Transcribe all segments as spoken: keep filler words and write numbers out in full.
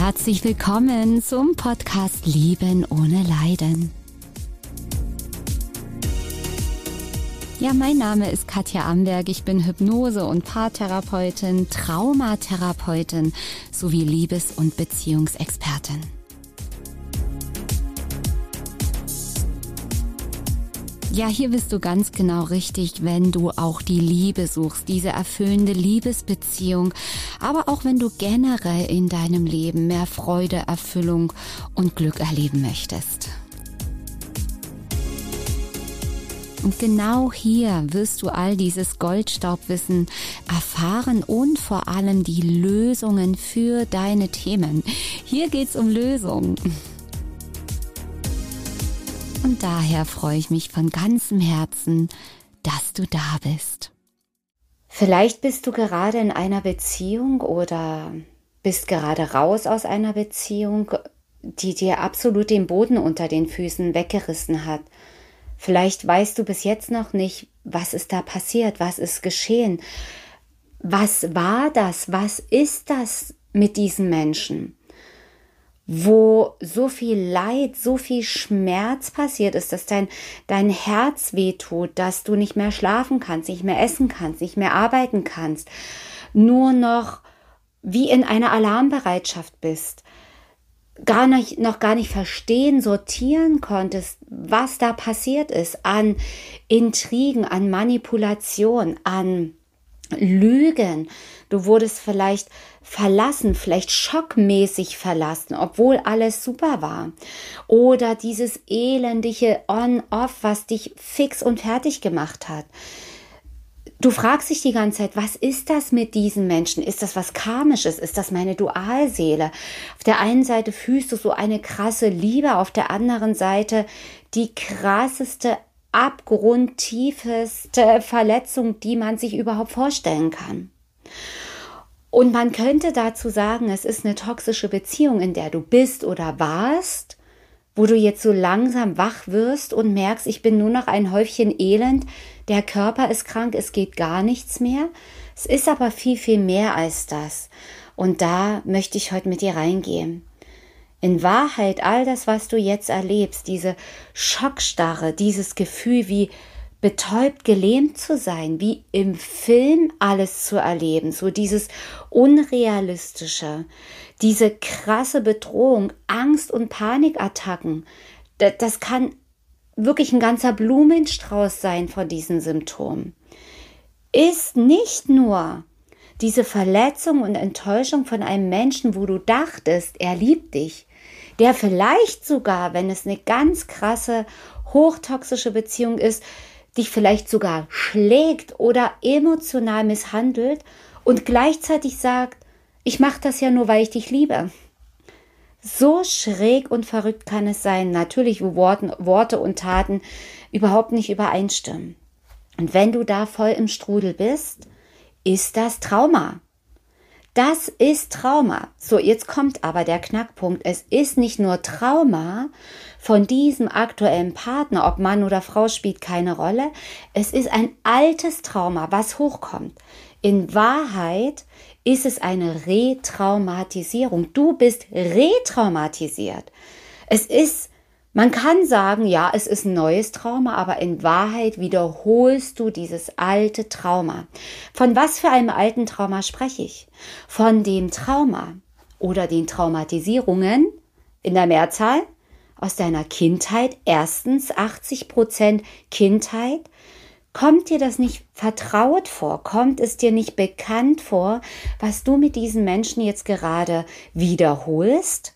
Herzlich willkommen zum Podcast Lieben ohne Leiden. Ja, mein Name ist Katja Amberg, ich bin Hypnose- und Paartherapeutin, Traumatherapeutin sowie Liebes- und Beziehungsexpertin. Ja, hier bist du ganz genau richtig, wenn du auch die Liebe suchst, diese erfüllende Liebesbeziehung, aber auch wenn du generell in deinem Leben mehr Freude, Erfüllung und Glück erleben möchtest. Und genau hier wirst du all dieses Goldstaubwissen erfahren und vor allem die Lösungen für deine Themen. Hier geht's um Lösungen. Und daher freue ich mich von ganzem Herzen, dass du da bist. Vielleicht bist du gerade in einer Beziehung oder bist gerade raus aus einer Beziehung, die dir absolut den Boden unter den Füßen weggerissen hat. Vielleicht weißt du bis jetzt noch nicht, was ist da passiert, was ist geschehen. Was war das? Was ist das mit diesen Menschen? Wo so viel Leid, so viel Schmerz passiert ist, dass dein, dein Herz wehtut, dass du nicht mehr schlafen kannst, nicht mehr essen kannst, nicht mehr arbeiten kannst, nur noch wie in einer Alarmbereitschaft bist, gar nicht, noch gar nicht verstehen, sortieren konntest, was da passiert ist an Intrigen, an Manipulation, an Lügen. Du wurdest vielleicht verlassen, vielleicht schockmäßig verlassen, obwohl alles super war. Oder dieses elendige On-Off, was dich fix und fertig gemacht hat. Du fragst dich die ganze Zeit, was ist das mit diesen Menschen? Ist das was Karmisches? Ist das meine Dualseele? Auf der einen Seite fühlst du so eine krasse Liebe, auf der anderen Seite die krasseste, abgrundtiefeste Verletzung, die man sich überhaupt vorstellen kann. Und man könnte dazu sagen, es ist eine toxische Beziehung, in der du bist oder warst, wo du jetzt so langsam wach wirst und merkst, ich bin nur noch ein Häufchen Elend, der Körper ist krank, es geht gar nichts mehr. Es ist aber viel, viel mehr als das. Und da möchte ich heute mit dir reingehen. In Wahrheit, all das, was du jetzt erlebst, diese Schockstarre, dieses Gefühl, wie betäubt, gelähmt zu sein, wie im Film alles zu erleben, so dieses Unrealistische, diese krasse Bedrohung, Angst- und Panikattacken, das kann wirklich ein ganzer Blumenstrauß sein von diesen Symptomen, ist nicht nur diese Verletzung und Enttäuschung von einem Menschen, wo du dachtest, er liebt dich, der vielleicht sogar, wenn es eine ganz krasse, hochtoxische Beziehung ist, dich vielleicht sogar schlägt oder emotional misshandelt und gleichzeitig sagt, ich mache das ja nur, weil ich dich liebe. So schräg und verrückt kann es sein, natürlich, wo Worten, Worte und Taten überhaupt nicht übereinstimmen. Und wenn du da voll im Strudel bist, ist das Trauma. Das ist Trauma. So, jetzt kommt aber der Knackpunkt. Es ist nicht nur Trauma von diesem aktuellen Partner, ob Mann oder Frau, spielt keine Rolle. Es ist ein altes Trauma, was hochkommt. In Wahrheit ist es eine Retraumatisierung. Du bist retraumatisiert. Es ist, man kann sagen, ja, es ist ein neues Trauma, aber in Wahrheit wiederholst du dieses alte Trauma. Von was für einem alten Trauma spreche ich? Von dem Trauma oder den Traumatisierungen in der Mehrzahl aus deiner Kindheit. Erstens achtzig Prozent Kindheit. Kommt dir das nicht vertraut vor? Kommt es dir nicht bekannt vor, was du mit diesen Menschen jetzt gerade wiederholst?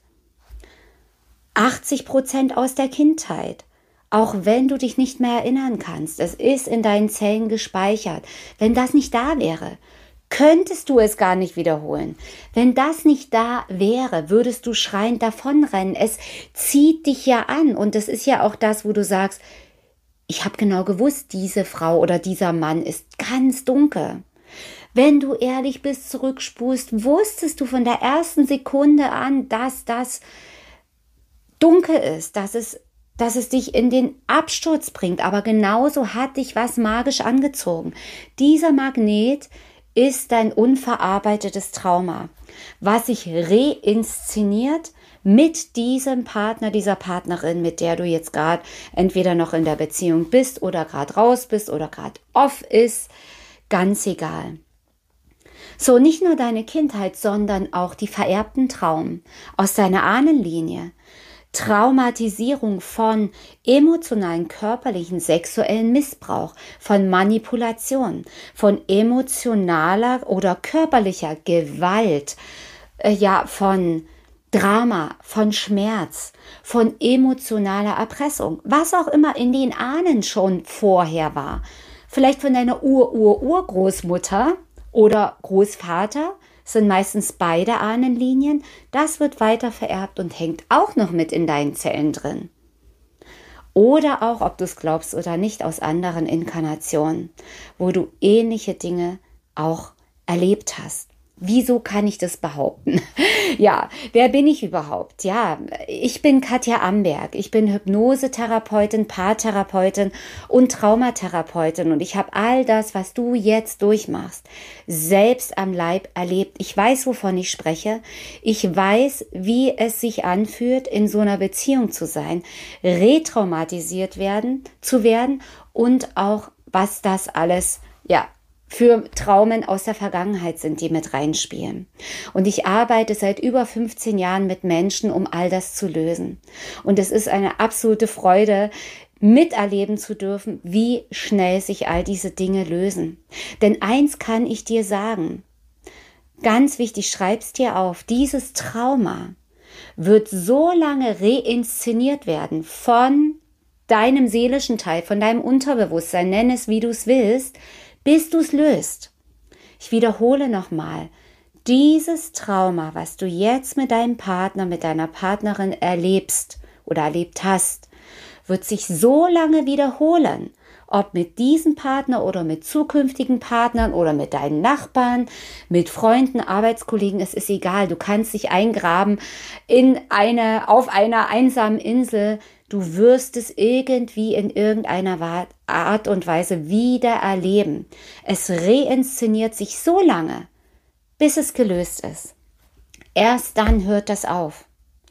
achtzig Prozent aus der Kindheit, auch wenn du dich nicht mehr erinnern kannst. Es ist in deinen Zellen gespeichert. Wenn das nicht da wäre, könntest du es gar nicht wiederholen. Wenn das nicht da wäre, würdest du schreiend davonrennen. Es zieht dich ja an und das ist ja auch das, wo du sagst, ich habe genau gewusst, diese Frau oder dieser Mann ist ganz dunkel. Wenn du ehrlich bist, zurückspulst, wusstest du von der ersten Sekunde an, dass das dunkel ist, dass es, dass es dich in den Absturz bringt. Aber genauso hat dich was magisch angezogen. Dieser Magnet ist dein unverarbeitetes Trauma, was sich reinszeniert mit diesem Partner, dieser Partnerin, mit der du jetzt gerade entweder noch in der Beziehung bist oder gerade raus bist oder gerade off ist, ganz egal. So, nicht nur deine Kindheit, sondern auch die vererbten Traumen aus deiner Ahnenlinie. Traumatisierung von emotionalen, körperlichen, sexuellen Missbrauch, von Manipulation, von emotionaler oder körperlicher Gewalt, äh, ja, von Drama, von Schmerz, von emotionaler Erpressung, was auch immer in den Ahnen schon vorher war. Vielleicht von deiner Ur-Ur-Urgroßmutter oder Großvater, sind meistens beide Ahnenlinien, das wird weiter vererbt und hängt auch noch mit in deinen Zellen drin. Oder auch, ob du es glaubst oder nicht, aus anderen Inkarnationen, wo du ähnliche Dinge auch erlebt hast. Wieso kann ich das behaupten? Ja, wer bin ich überhaupt? Ja, ich bin Katja Amberg. Ich bin Hypnosetherapeutin, Paartherapeutin und Traumatherapeutin. Und ich habe all das, was du jetzt durchmachst, selbst am Leib erlebt. Ich weiß, wovon ich spreche. Ich weiß, wie es sich anfühlt, in so einer Beziehung zu sein, retraumatisiert werden, zu werden und auch, was das alles, ja, für Traumen aus der Vergangenheit sind, die mit reinspielen. Und ich arbeite seit über fünfzehn Jahren mit Menschen, um all das zu lösen. Und es ist eine absolute Freude, miterleben zu dürfen, wie schnell sich all diese Dinge lösen. Denn eins kann ich dir sagen, ganz wichtig, schreib's dir auf, dieses Trauma wird so lange reinszeniert werden von deinem seelischen Teil, von deinem Unterbewusstsein, nenn es wie du es willst, bis du es löst. Ich wiederhole nochmal, dieses Trauma, was du jetzt mit deinem Partner, mit deiner Partnerin erlebst oder erlebt hast, wird sich so lange wiederholen, ob mit diesem Partner oder mit zukünftigen Partnern oder mit deinen Nachbarn, mit Freunden, Arbeitskollegen, es ist egal, du kannst dich eingraben in eine, auf einer einsamen Insel. Du wirst es irgendwie in irgendeiner Art und Weise wieder erleben. Es reinszeniert sich so lange, bis es gelöst ist. Erst dann hört das auf.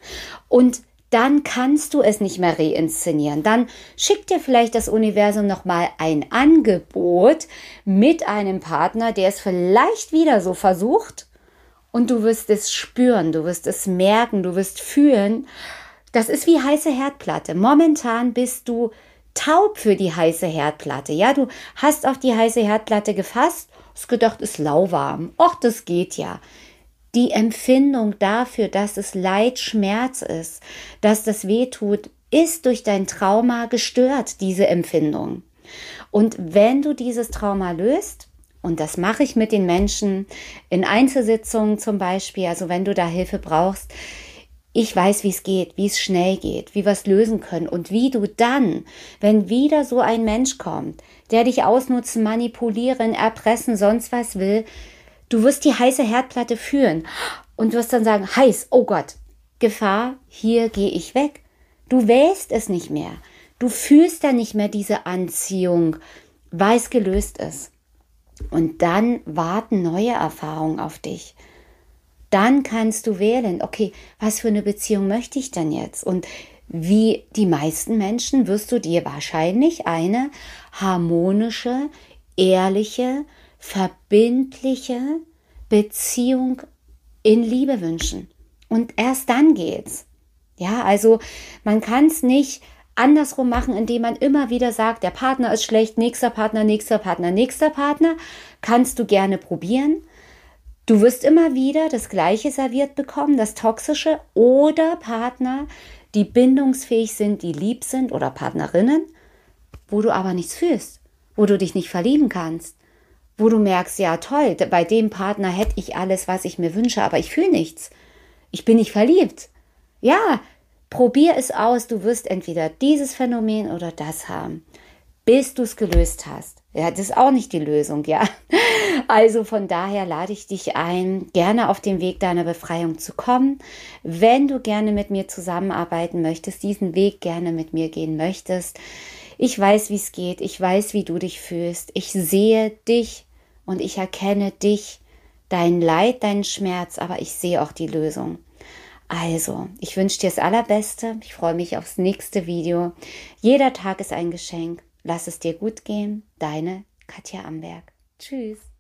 Und dann kannst du es nicht mehr reinszenieren. Dann schickt dir vielleicht das Universum nochmal ein Angebot mit einem Partner, der es vielleicht wieder so versucht. Und du wirst es spüren, du wirst es merken, du wirst fühlen. Das ist wie heiße Herdplatte. Momentan bist du taub für die heiße Herdplatte. Ja, du hast auf die heiße Herdplatte gefasst, hast gedacht, ist lauwarm. Och, das geht ja. Die Empfindung dafür, dass es Leid, Schmerz ist, dass das weh tut, ist durch dein Trauma gestört, diese Empfindung. Und wenn du dieses Trauma löst, und das mache ich mit den Menschen in Einzelsitzungen zum Beispiel, also wenn du da Hilfe brauchst, ich weiß, wie es geht, wie es schnell geht, wie wir es lösen können und wie du dann, wenn wieder so ein Mensch kommt, der dich ausnutzen, manipulieren, erpressen, sonst was will, du wirst die heiße Herdplatte fühlen und wirst dann sagen, heiß, oh Gott, Gefahr, hier gehe ich weg. Du wählst es nicht mehr. Du fühlst dann nicht mehr diese Anziehung, weil es gelöst ist. Und dann warten neue Erfahrungen auf dich. Dann kannst du wählen, okay, was für eine Beziehung möchte ich denn jetzt? Und wie die meisten Menschen wirst du dir wahrscheinlich eine harmonische, ehrliche, verbindliche Beziehung in Liebe wünschen. Und erst dann geht's. Ja, also man kann es nicht andersrum machen, indem man immer wieder sagt, der Partner ist schlecht, nächster Partner, nächster Partner, nächster Partner. Kannst du gerne probieren. Du wirst immer wieder das Gleiche serviert bekommen, das Toxische, oder Partner, die bindungsfähig sind, die lieb sind, oder Partnerinnen, wo du aber nichts fühlst, wo du dich nicht verlieben kannst, wo du merkst, ja toll, bei dem Partner hätte ich alles, was ich mir wünsche, aber ich fühle nichts. Ich bin nicht verliebt. Ja, probier es aus, du wirst entweder dieses Phänomen oder das haben, bis du es gelöst hast. Ja, das ist auch nicht die Lösung, ja. Also von daher lade ich dich ein, gerne auf den Weg deiner Befreiung zu kommen. Wenn du gerne mit mir zusammenarbeiten möchtest, diesen Weg gerne mit mir gehen möchtest. Ich weiß, wie es geht. Ich weiß, wie du dich fühlst. Ich sehe dich und ich erkenne dich, dein Leid, deinen Schmerz, aber ich sehe auch die Lösung. Also, ich wünsche dir das Allerbeste. Ich freue mich aufs nächste Video. Jeder Tag ist ein Geschenk. Lass es dir gut gehen. Deine Katja Amberg. Tschüss.